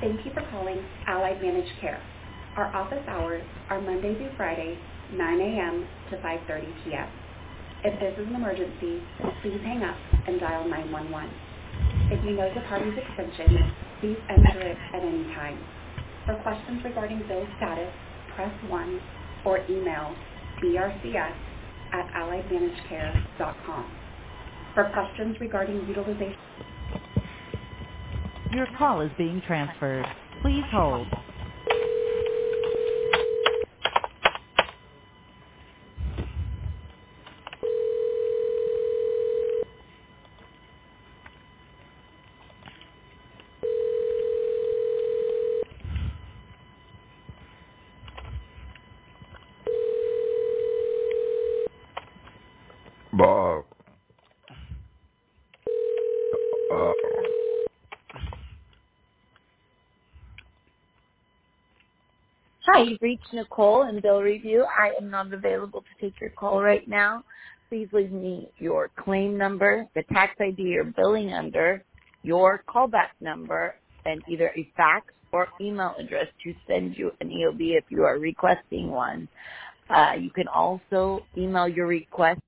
Thank you for calling Allied Managed Care. Our office hours are Monday through Friday, 9 a.m. to 5:30 p.m. If this is an emergency, please hang up and dial 911. If you know your party's extension, please enter it at any time. For questions regarding bill status, press 1 or email brcs@alliedmanagedcare.com. For questions regarding utilization. Your call is being transferred. Please hold. Bob. Uh, Hi, you've reached Nicole in Bill Review. I am not available to take your call right now. Please leave me your claim number, the tax ID you're billing under, your callback number, and either a fax or email address to send you an EOB if you are requesting one. You can also email your request